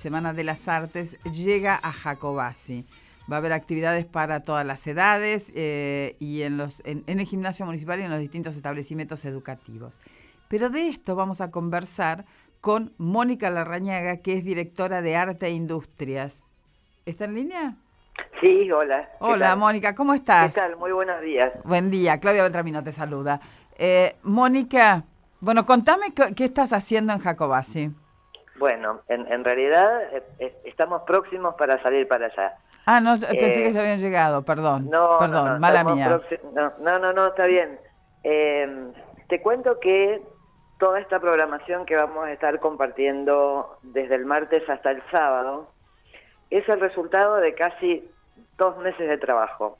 Semana de las Artes llega a Jacobasi. Va a haber actividades para todas las edades y en el gimnasio municipal y en los distintos establecimientos educativos. Pero de esto vamos a conversar con Mónica Larrañaga, que es directora de Arte e Industrias. ¿Está en línea? Sí, hola. Hola, Mónica, ¿cómo estás? ¿Qué tal? Muy buenos días. Buen día, Claudia Beltramino te saluda. Mónica, bueno, contame qué estás haciendo en Jacobasi. Bueno, en realidad estamos próximos para salir para allá. Ah, no, pensé que ya habían llegado, perdón, No, mala mía. No, está bien. Te cuento que toda esta programación que vamos a estar compartiendo desde el martes hasta el sábado es el resultado de casi 2 meses de trabajo.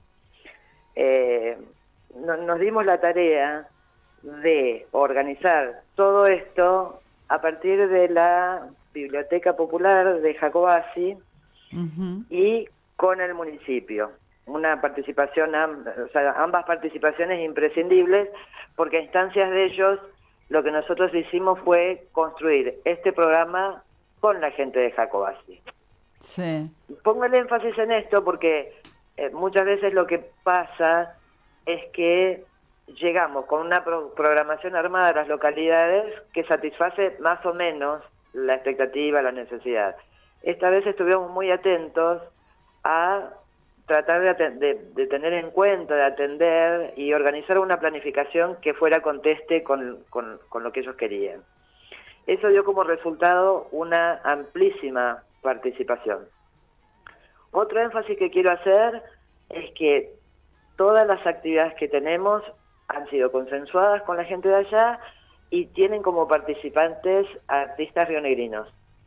Nos dimos la tarea de organizar todo esto a partir de la Biblioteca Popular de Jacobasi y con el municipio. Una participación, ambas participaciones imprescindibles, porque a instancias de ellos lo que nosotros hicimos fue construir este programa con la gente de Jacobasi. Sí. Pongo el énfasis en esto porque muchas veces lo que pasa es que llegamos con una programación armada de las localidades que satisface más o menos la expectativa, la necesidad. Esta vez estuvimos muy atentos a tratar de tener en cuenta, de atender y organizar una planificación que fuera conteste con lo que ellos querían. Eso dio como resultado una amplísima participación. Otro énfasis que quiero hacer es que todas las actividades que tenemos han sido consensuadas con la gente de allá y tienen como participantes artistas rionegrinos.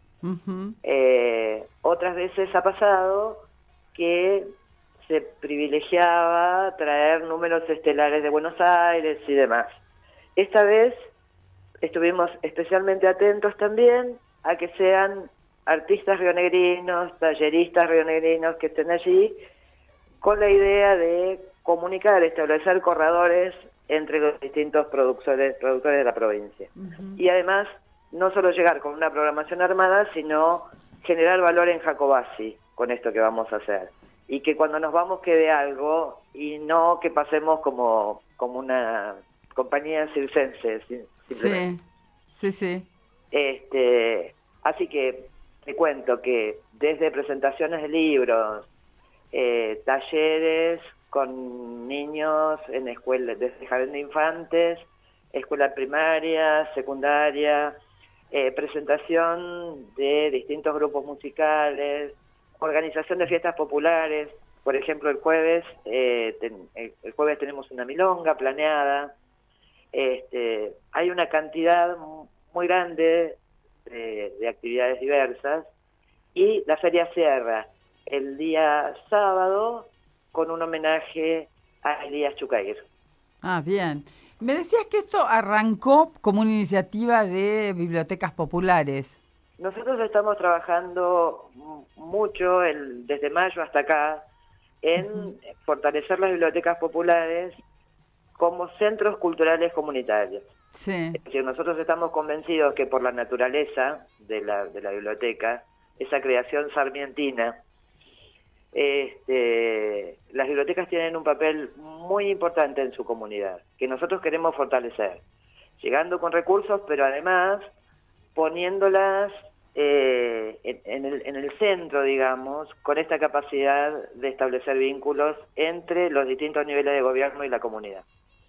Otras veces ha pasado que se privilegiaba traer números estelares de Buenos Aires y demás. Esta vez estuvimos especialmente atentos también a que sean artistas rionegrinos, talleristas rionegrinos que estén allí, con la idea de comunicar, establecer corredores entre los distintos productores de la provincia. Y además, no solo llegar con una programación armada, sino generar valor en Jacobasi con esto que vamos a hacer. Y que cuando nos vamos quede algo y no que pasemos como una compañía circense, simplemente. Sí. Así que te cuento que desde presentaciones de libros, talleres con niños en escuelas, desde jardín de infantes, escuela primaria, secundaria, presentación de distintos grupos musicales, organización de fiestas populares. Por ejemplo, el jueves tenemos una milonga planeada. Hay una cantidad muy grande de actividades diversas, y la Feria cierra el día sábado con un homenaje a Elías Chucair. Ah, bien. Me decías que esto arrancó como una iniciativa de bibliotecas populares. Nosotros estamos trabajando mucho desde mayo hasta acá en fortalecer las bibliotecas populares como centros culturales comunitarios. Sí. Es decir, nosotros estamos convencidos que por la naturaleza de la biblioteca, esa creación sarmientina, las bibliotecas tienen un papel muy importante en su comunidad, que nosotros queremos fortalecer, llegando con recursos, pero además poniéndolas en el centro, digamos, con esta capacidad de establecer vínculos entre los distintos niveles de gobierno y la comunidad.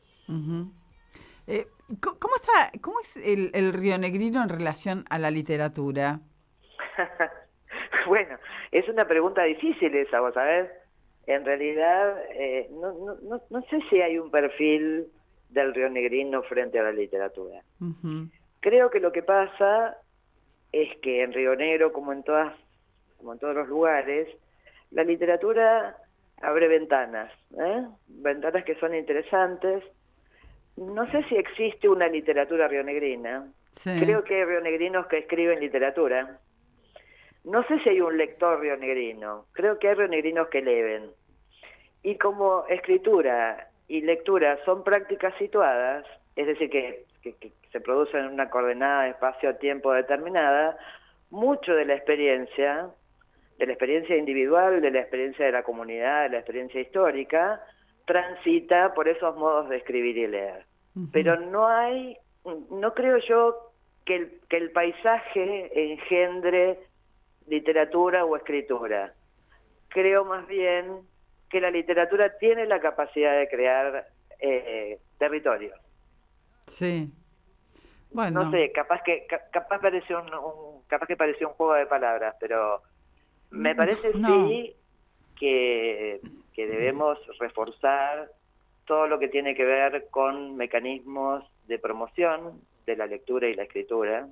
¿Cómo es el rionegrino en relación a la literatura? Bueno, es una pregunta difícil esa, vos sabés. En realidad, no sé si hay un perfil del rionegrino frente a la literatura. Creo que lo que pasa es que en Río Negro, como en todos los lugares, la literatura abre ventanas, ventanas que son interesantes. No sé si existe una literatura rionegrina. Sí. Creo que hay rionegrinos que escriben literatura. No sé si hay un lector rionegrino. Creo que hay rionegrinos que leen. Y como escritura y lectura son prácticas situadas, es decir, que se producen en una coordenada de espacio-tiempo determinada, mucho de la experiencia individual, de la experiencia de la comunidad, de la experiencia histórica, transita por esos modos de escribir y leer. Pero no creo yo que el paisaje engendre literatura o escritura. Creo más bien que la literatura tiene la capacidad de crear territorios. Sí. Bueno. No sé, capaz que pareció capaz que pareció un juego de palabras, pero me parece sí que debemos reforzar todo lo que tiene que ver con mecanismos de promoción de la lectura y la escritura.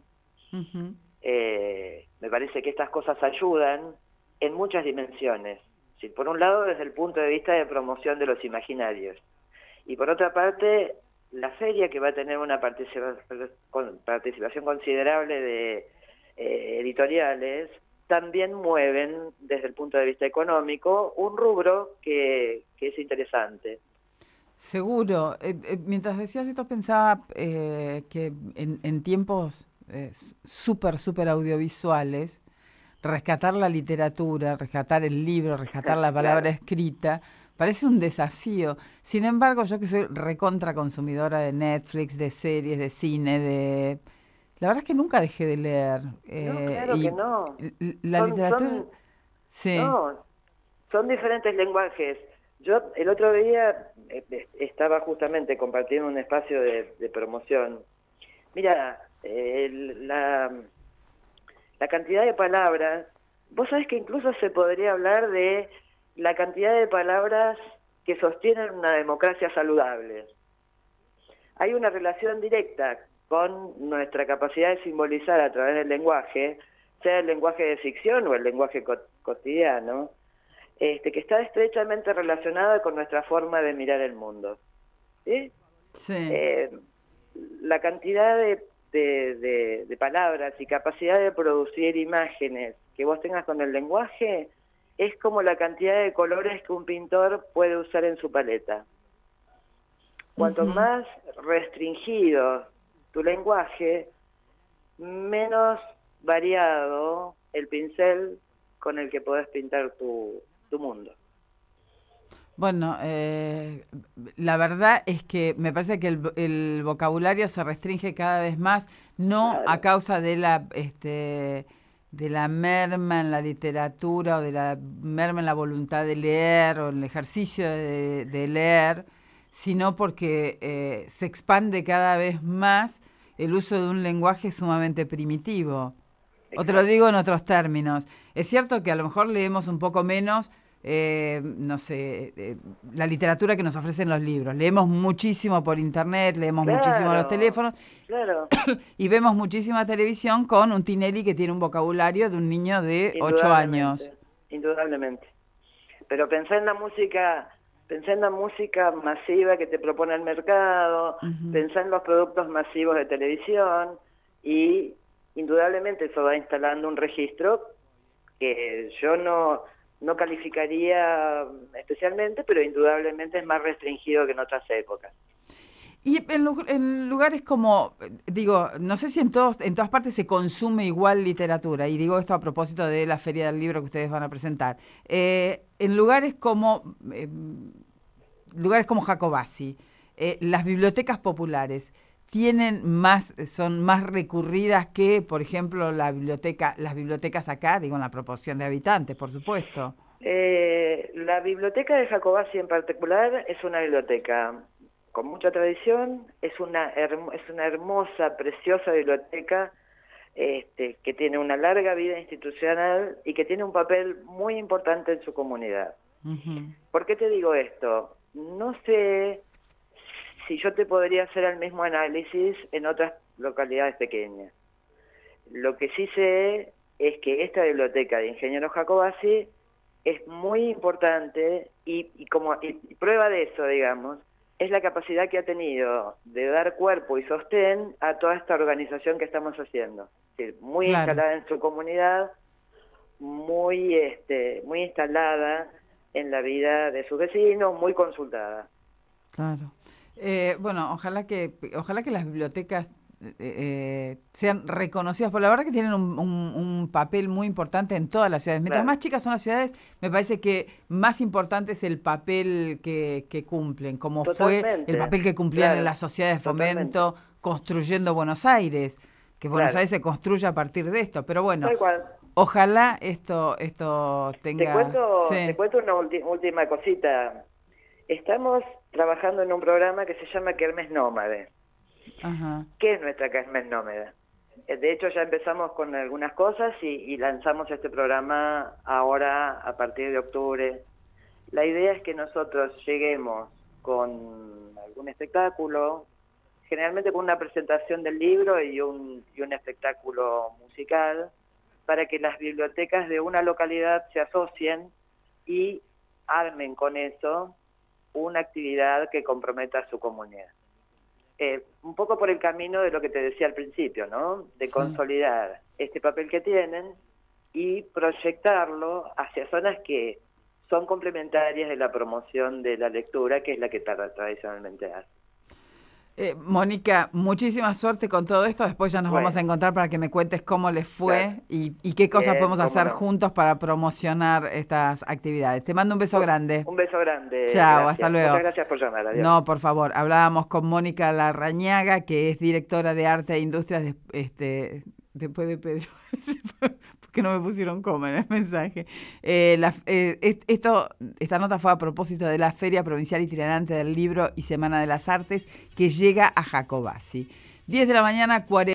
Me parece que estas cosas ayudan en muchas dimensiones. Sí, por un lado, desde el punto de vista de promoción de los imaginarios. Y por otra parte, la feria, que va a tener una participación considerable de editoriales, también mueven, desde el punto de vista económico, un rubro que es interesante. Seguro. Mientras decías esto pensaba que en tiempos súper audiovisuales, rescatar la literatura, rescatar el libro, rescatar la palabra escrita, parece un desafío. Sin embargo, yo que soy recontra consumidora de Netflix, de series, de cine, la verdad es que nunca dejé de leer. No, claro que no. La literatura... Sí. No, son diferentes lenguajes. Yo el otro día estaba justamente compartiendo un espacio de promoción. Mira, la cantidad de palabras, vos sabés que incluso se podría hablar de la cantidad de palabras que sostienen una democracia saludable. Hay una relación directa con nuestra capacidad de simbolizar a través del lenguaje, sea el lenguaje de ficción o el lenguaje cotidiano, que está estrechamente relacionada con nuestra forma de mirar el mundo. ¿Sí? Sí. La cantidad de palabras y capacidad de producir imágenes que vos tengas con el lenguaje es como la cantidad de colores que un pintor puede usar en su paleta. Cuanto más restringido tu lenguaje, menos variado el pincel con el que podés pintar tu mundo. Bueno, la verdad es que me parece que el vocabulario se restringe cada vez más, no a causa de la merma en la literatura o de la merma en la voluntad de leer o en el ejercicio de leer, sino porque se expande cada vez más el uso de un lenguaje sumamente primitivo. Exacto. O te lo digo en otros términos. Es cierto que a lo mejor leemos un poco menos, la literatura que nos ofrecen los libros. Leemos muchísimo por internet, leemos muchísimo los teléfonos y vemos muchísima televisión con un Tinelli que tiene un vocabulario de un niño de 8 años. Indudablemente. Pero pensá en la música masiva que te propone el mercado, pensá en los productos masivos de televisión y indudablemente eso va instalando un registro que yo no calificaría especialmente, pero indudablemente es más restringido que en otras épocas. Y en lugares como, digo, no sé si en todas partes se consume igual literatura, y digo esto a propósito de la Feria del Libro que ustedes van a presentar. En lugares como Jacobacci, las bibliotecas populares son más recurridas que, por ejemplo, las bibliotecas acá, digo, en la proporción de habitantes, por supuesto. La biblioteca de Jacobacci en particular es una biblioteca con mucha tradición, es una hermosa, preciosa biblioteca que tiene una larga vida institucional y que tiene un papel muy importante en su comunidad. ¿Por qué te digo esto? No sé si yo te podría hacer el mismo análisis en otras localidades pequeñas. Lo que sí sé es que esta biblioteca de Ingeniero Jacobacci es muy importante y prueba de eso, digamos, es la capacidad que ha tenido de dar cuerpo y sostén a toda esta organización que estamos haciendo. Es decir, muy instalada en su comunidad, muy instalada en la vida de sus vecinos, muy consultada. Claro. Bueno, ojalá que las bibliotecas sean reconocidas, porque la verdad que tienen un papel muy importante en todas las ciudades. Mientras Claro. más chicas son las ciudades, me parece que más importante es el papel que cumplen, como fue el Totalmente, papel que cumplían en claro, las sociedades de totalmente, fomento construyendo Buenos Aires, que Buenos claro, Aires se construye a partir de esto. Pero bueno, tal cual. ojalá esto Te tenga... cuento, te Sí, cuento una última cosita. Estamos trabajando en un programa que se llama Kermés Nómade. ajá. ¿Qué es nuestra Kermés Nómade? De hecho, ya empezamos con algunas cosas y lanzamos este programa ahora a partir de octubre. La idea es que nosotros lleguemos con algún espectáculo, generalmente con una presentación del libro y un espectáculo musical, para que las bibliotecas de una localidad se asocien y armen con eso una actividad que comprometa a su comunidad. Un poco por el camino de lo que te decía al principio, ¿no? De Sí. consolidar este papel que tienen y proyectarlo hacia zonas que son complementarias de la promoción de la lectura, que es la que tradicionalmente hace. Mónica, muchísima suerte con todo esto. Después ya nos vamos a Bueno, encontrar para que me cuentes cómo les claro. fue y qué cosas Bien, podemos cómo hacer no. juntos para promocionar estas actividades. Te mando un beso grande. Un beso grande, Chao, hasta gracias. Muchas luego. gracias por llamar, adiós. No, por favor, hablábamos con Mónica Larrañaga, que es directora de Arte e Industrias después de Pedro. Porque no me pusieron coma en el mensaje. Esta nota fue a propósito de la Feria Provincial Itinerante del Libro y Semana de las Artes que llega a Jacobasi. 10 de la mañana, 40.